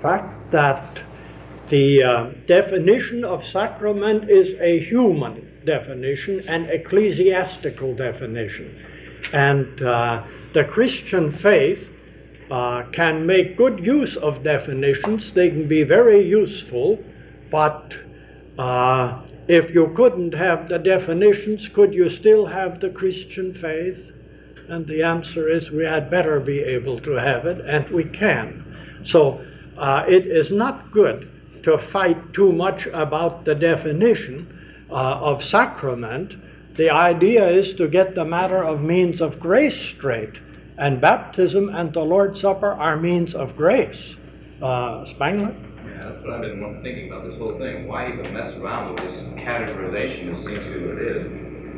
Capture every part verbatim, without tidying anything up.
fact that the uh, definition of sacrament is a human definition, an ecclesiastical definition. And uh, the Christian faith uh, can make good use of definitions. They can be very useful, but uh, if you couldn't have the definitions, could you still have the Christian faith? And the answer is we had better be able to have it, and we can. So uh, it is not good to fight too much about the definition uh, of sacrament. The idea is to get the matter of means of grace straight, and baptism and the Lord's Supper are means of grace. Uh, Spangler? Yeah, that's what I've been thinking about this whole thing. Why even mess around with this categorization? It seems to be what it is.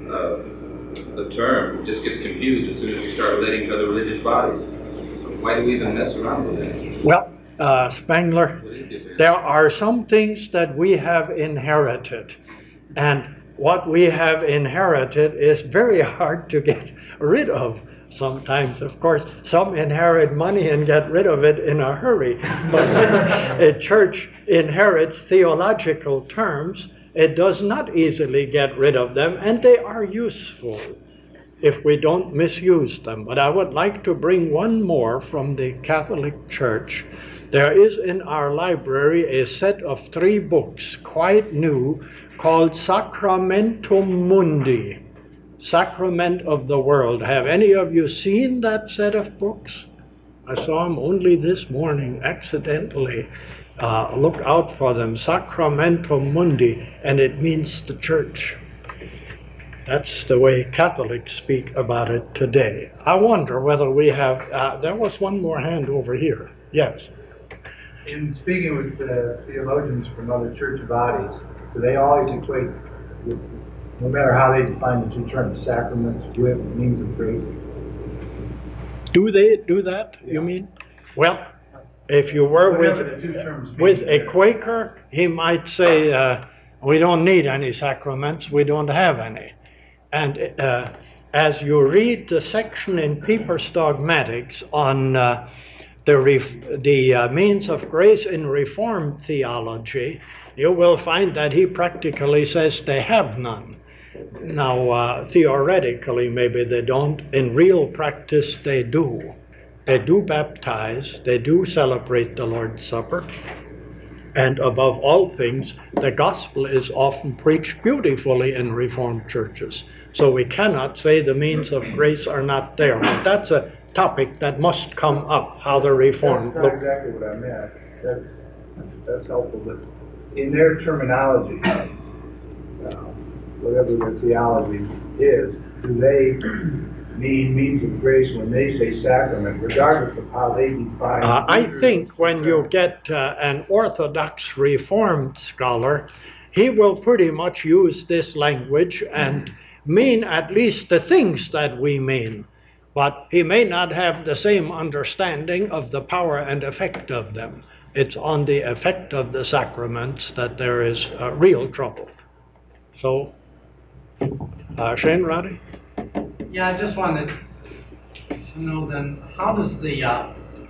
Uh, the term just gets confused as soon as you start relating to other religious bodies. So why do we even mess around with it? Well, uh, Spangler, there are some things that we have inherited, and what we have inherited is very hard to get rid of. Sometimes, of course, some inherit money and get rid of it in a hurry. But when a church inherits theological terms, it does not easily get rid of them, and they are useful if we don't misuse them. But I would like to bring one more from the Catholic Church. There is in our library a set of three books, quite new, called Sacramentum Mundi, Sacrament of the World. Have any of you seen that set of books? I saw them only this morning, accidentally. Uh, look out for them, Sacramentum Mundi, and it means the church. That's the way Catholics speak about it today. I wonder whether we have, uh, there was one more hand over here. Yes. In speaking with uh, theologians from other church bodies, do they always equate, with, no matter how they define the two terms, sacraments with means of grace? Do they do that, you mean? Well, if you were with, with a Quaker, he might say, uh, we don't need any sacraments, we don't have any. And uh, as you read the section in Pieper's Dogmatics on uh, the, ref the uh, means of grace in Reformed theology, you will find that he practically says they have none. Now, uh, theoretically, maybe they don't. In real practice, they do. They do baptize, they do celebrate the Lord's Supper, and above all things, the gospel is often preached beautifully in Reformed churches. So we cannot say the means of grace are not there. But that's a topic that must come up, how the Reformed look. That's not exactly what I meant. That's, that's helpful. But in their terminology, uh, whatever their theology is, do they mean means of grace when they say sacrament, regardless of how they define it? Uh, I think when you get uh, an Orthodox Reformed scholar, he will pretty much use this language and mean at least the things that we mean, but he may not have the same understanding of the power and effect of them. It's on the effect of the sacraments that there is uh, real trouble. So, uh, Shane Roddy? Yeah, I just wanted to know then, how does the uh,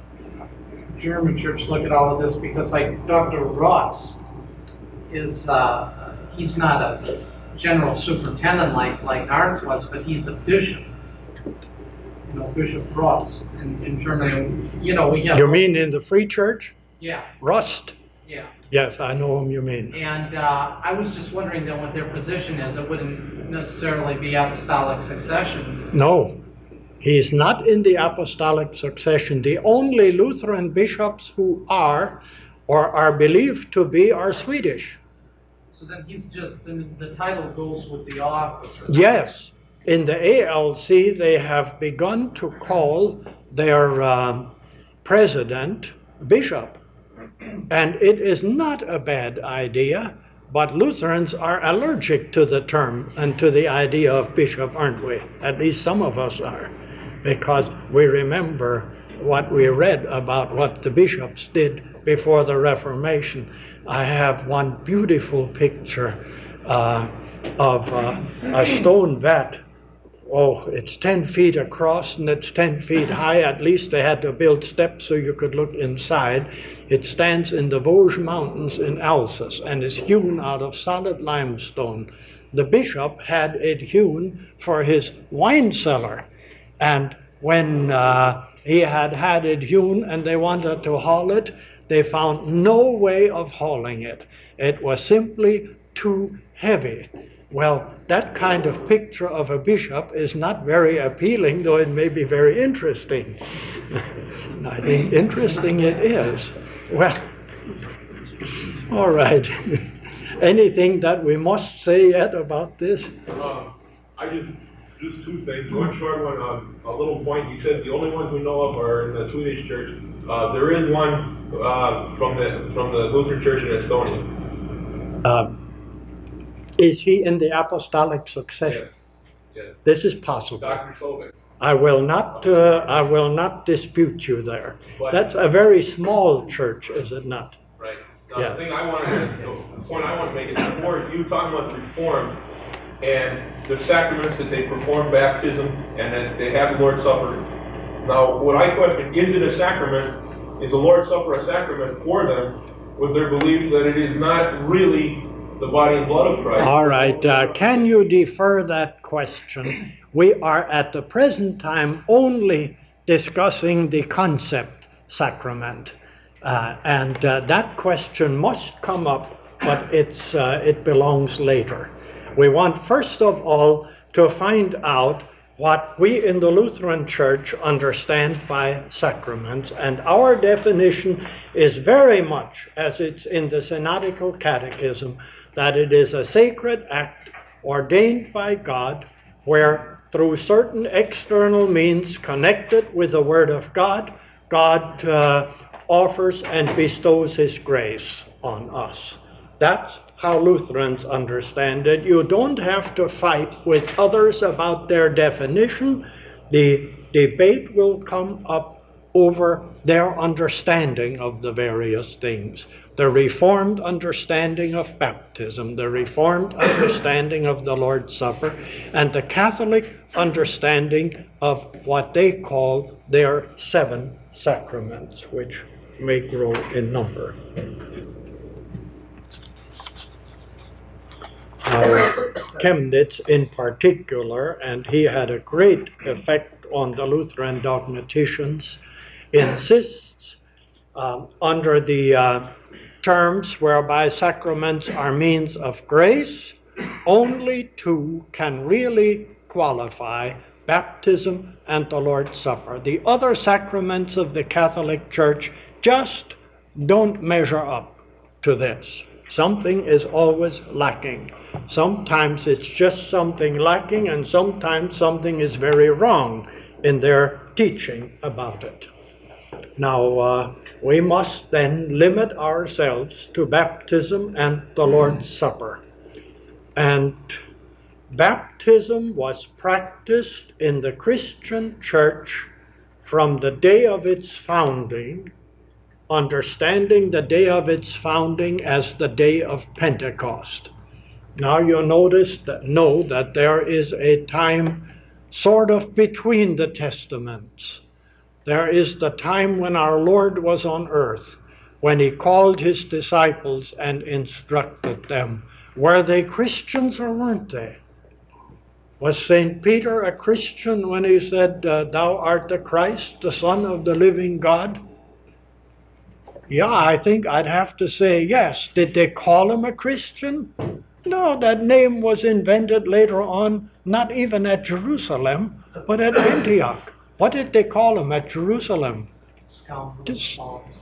German church look at all of this? Because like Doctor Ross is, uh, he's not a general superintendent like, like Arndt was, but he's a bishop. You know, Bishop Ross in, in Germany. You know, we have... You mean in the Free Church? Yeah. Rust? Yeah. Yes, I know whom you mean. And uh, I was just wondering then what their position is. It wouldn't necessarily be apostolic succession. No, he's not in the apostolic succession. The only Lutheran bishops who are, or are believed to be, are Swedish. So then he's just, then the title goes with the office. Yes. In the A L C, they have begun to call their um, president bishop. And it is not a bad idea, but Lutherans are allergic to the term and to the idea of bishop, aren't we? At least some of us are, because we remember what we read about what the bishops did before the Reformation. I have one beautiful picture uh, of uh, a stone vat oh, it's ten feet across and it's ten feet high. At least they had to build steps so you could look inside. It stands in the Vosges Mountains in Alsace and is hewn out of solid limestone. The bishop had it hewn for his wine cellar. And when uh, he had had it hewn and they wanted to haul it, they found no way of hauling it. It was simply too heavy. Well, that kind of picture of a bishop is not very appealing, though it may be very interesting. I think interesting it is. Well, all right. Anything that we must say yet about this? Uh, I just, just two things. One short one, uh, a little point. You said the only ones we know of are in the Swedish church. Uh, there is one uh, from the from the Lutheran Church in Estonia. Uh, is he in the apostolic succession? Yes. Yes. This is possible. Doctor Sobek. I will not. Uh, I will not dispute you there. But, That's a very small church, is it not? Right. Now, Yes. the thing I wanted to, the point I want to make is before you talking about the Reformed and the sacraments that they perform, baptism, and that they have the Lord's Supper. Now, what I question, is it a sacrament? Is the Lord's Supper a sacrament for them with their belief that it is not really the body and blood of Christ? All right. Uh, can you defer that question? We are at the present time only discussing the concept sacrament. Uh, and uh, that question must come up, but it's, uh, it belongs later. We want, first of all, to find out what we in the Lutheran Church understand by sacraments. And our definition is very much, as it's in the Synodical Catechism, that it is a sacred act ordained by God, where through certain external means connected with the Word of God, God uh, offers and bestows His grace on us. That's how Lutherans understand it. You don't have to fight with others about their definition. The debate will come up over their understanding of the various things. The Reformed understanding of baptism, the Reformed understanding of the Lord's Supper, and the Catholic understanding of what they call their seven sacraments, which may grow in number. Now, Chemnitz in particular, and he had a great effect on the Lutheran dogmaticians, insists um, under the uh, terms whereby sacraments are means of grace, only two can really qualify: baptism and the Lord's Supper. The other sacraments of the Catholic Church just don't measure up to this. Something is always lacking. Sometimes it's just something lacking, and sometimes something is very wrong in their teaching about it. Now, uh, we must then limit ourselves to baptism and the Lord's Supper. And baptism was practiced in the Christian church from the day of its founding, understanding the day of its founding as the day of Pentecost. Now you notice that, know that there is a time sort of between the testaments. There is the time when our Lord was on earth, when he called his disciples and instructed them. Were they Christians or weren't they? Was Saint Peter a Christian when he said, uh, "Thou art the Christ, the Son of the living God"? Yeah, I think I'd have to say yes. Did they call him a Christian? No, that name was invented later on, not even at Jerusalem, but at Antioch. What did they call him at Jerusalem? Just,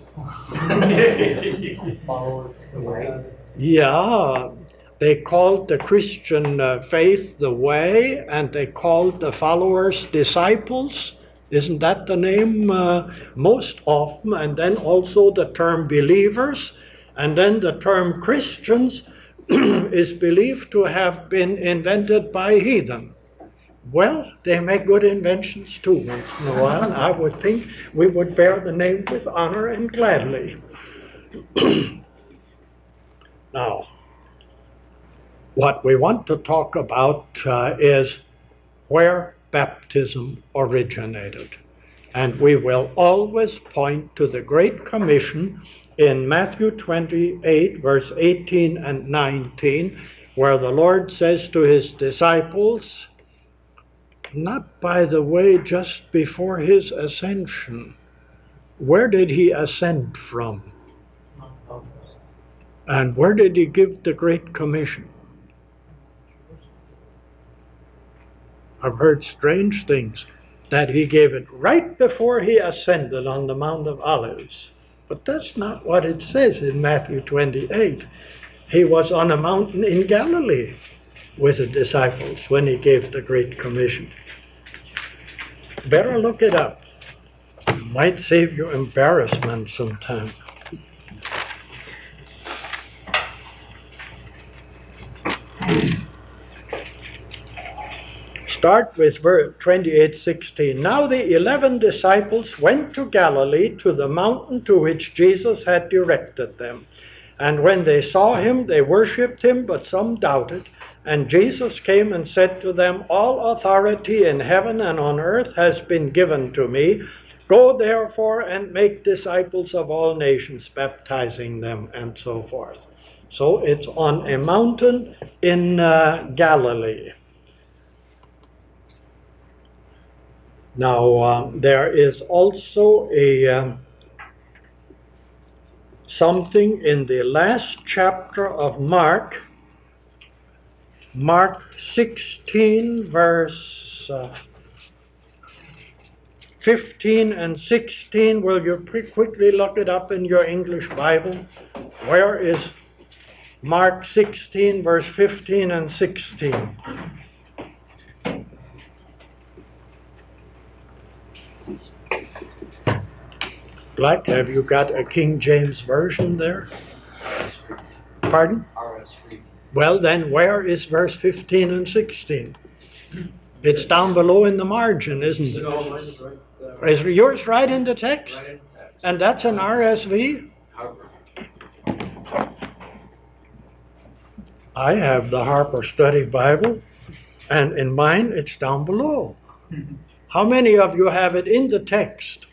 yeah, they called the Christian uh, faith the way, and they called the followers disciples. Isn't that the name uh, most often? And then also the term believers, and then the term Christians is believed to have been invented by heathen. Well, they make good inventions too once in a while. I would think we would bear the name with honor and gladly. Now, what we want to talk about uh, is where baptism originated. And we will always point to the Great Commission in Matthew twenty-eight, verse eighteen and nineteen, where the Lord says to his disciples, not, by the way, just before his ascension. Where did he ascend from? And where did he give the Great Commission? I've heard strange things, that he gave it right before he ascended on the Mount of Olives. But that's not what it says in Matthew twenty-eight. He was on a mountain in Galilee with the disciples when he gave the Great Commission. Better look it up. It might save you embarrassment sometime. Start with verse twenty-eight sixteen. Now the eleven disciples went to Galilee, to the mountain to which Jesus had directed them. And when they saw him, they worshipped him, but some doubted. And Jesus came and said to them, all authority in heaven and on earth has been given to me. Go therefore and make disciples of all nations, baptizing them, and so forth. So it's on a mountain in uh, Galilee. Now, uh, there is also a um, something in the last chapter of Mark, Mark sixteen, verse uh, fifteen and sixteen. Will you pretty quickly look it up in your English Bible? Where is Mark sixteen, verse fifteen and sixteen? Black, have you got a King James Version there? Pardon? Well, then where is verse fifteen and sixteen? It's down below in the margin, isn't it? Is yours right in the text? And that's an R S V? I have the Harper Study Bible, and in mine it's down below. How many of you have it in the text?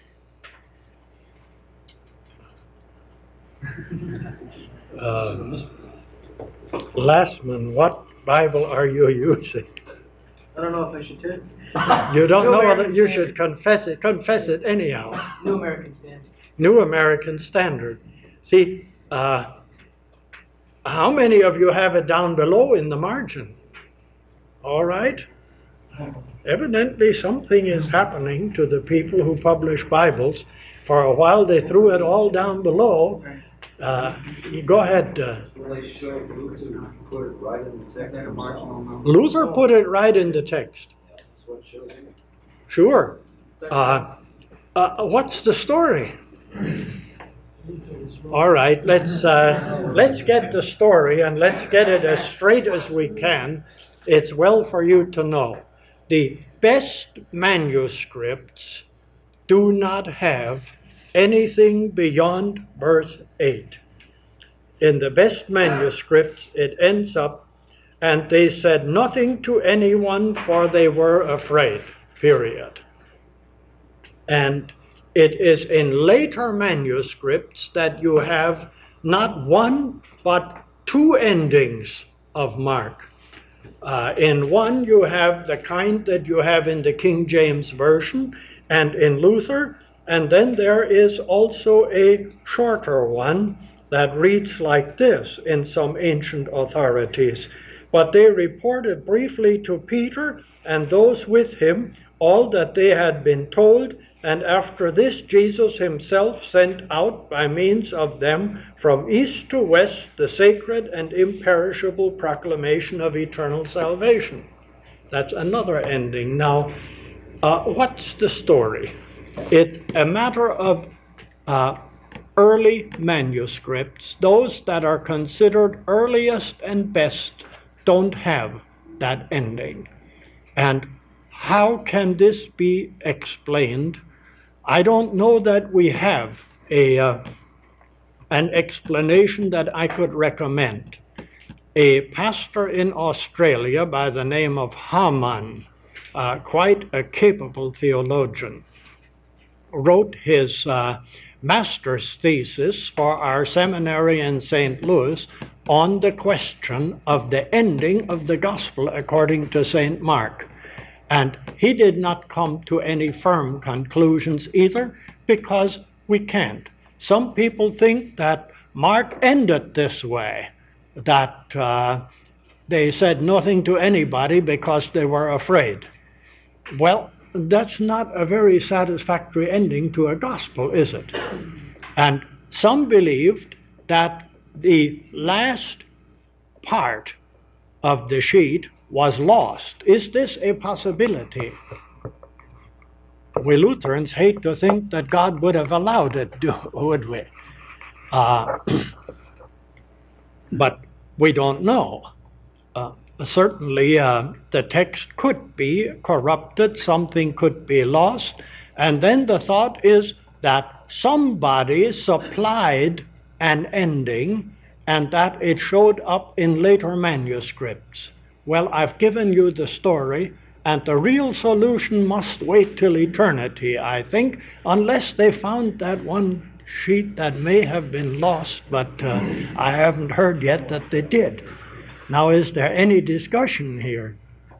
Uh, Lastman, what Bible are you using? I don't know if I should tell you. You don't New know American that you Standard. should confess it. Confess it anyhow. New American Standard. New American Standard. See, uh, how many of you have it down below in the margin? All right. Evidently something is happening to the people who publish Bibles. For a while they threw it all down below. Uh, you go ahead. Uh, They show Luther put it right in the text himself. Luther put it right in the text. That's what shows you. Sure. Uh, uh, what's the story? All right, let's uh, let's get the story and let's get it as straight as we can. It's well for you to know. The best manuscripts do not have anything beyond verse eight. In the best manuscripts, it ends up, and they said nothing to anyone, for they were afraid, period. And it is in later manuscripts that you have not one, but two endings of Mark. Uh, in one, you have the kind that you have in the King James Version and in Luther, and then there is also a shorter one that reads like this in some ancient authorities. But they reported briefly to Peter and those with him all that they had been told, and after this Jesus himself sent out by means of them from east to west the sacred and imperishable proclamation of eternal salvation. That's another ending. Now, uh, what's the story? It's a matter of uh, early manuscripts. Those that are considered earliest and best don't have that ending. And how can this be explained? I don't know that we have a uh, an explanation that I could recommend. A pastor in Australia by the name of Haman uh, quite a capable theologian, wrote his uh, master's thesis for our seminary in Saint Louis on the question of the ending of the gospel according to Saint Mark. And he did not come to any firm conclusions either, because we can't. Some people think that Mark ended this way, that uh, they said nothing to anybody because they were afraid. Well, that's not a very satisfactory ending to a gospel, is it? And some believed that the last part of the sheet was lost. Is this a possibility? We Lutherans hate to think that God would have allowed it, would we? Uh, but we don't know. Uh, certainly, uh, the text could be corrupted, something could be lost, and then the thought is that somebody supplied an ending and that it showed up in later manuscripts. Well, I've given you the story, and the real solution must wait till eternity, I think, unless they found that one sheet that may have been lost, but uh, I haven't heard yet that they did. Now, is there any discussion here?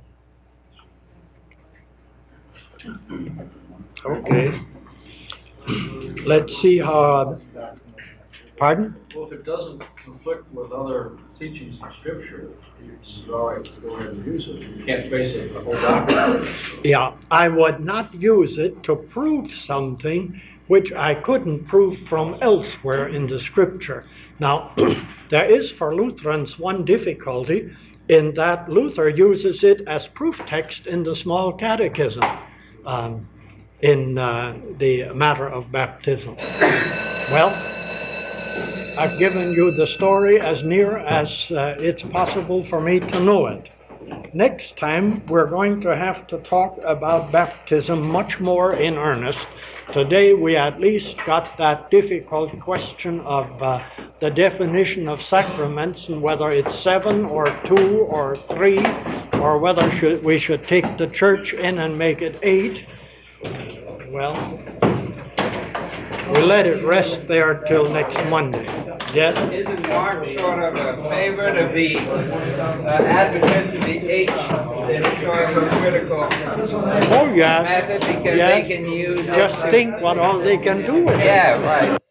Okay. Let's see how. Uh, pardon? Well, if it doesn't conflict with other teachings in Scripture, it's all right to go ahead and use it. You can't base it the whole doctrine. Yeah, I would not use it to prove something which I couldn't prove from elsewhere in the Scripture. Now, there is for Lutherans one difficulty in that Luther uses it as proof text in the small catechism um, in uh, the matter of baptism. Well, I've given you the story as near as uh, it's possible for me to know it. Next time, we're going to have to talk about baptism much more in earnest. Today, we at least got that difficult question of uh, the definition of sacraments and whether it's seven or two or three, or whether should, we should take the church in and make it eight. Well, we'll let it rest there till next Monday. Yes? Isn't Mark sort of a favorite of the uh, advocates of the H historical critical Oh, yes. method because Yes. they can use it Just to- think what all they can do with it. Yeah, right.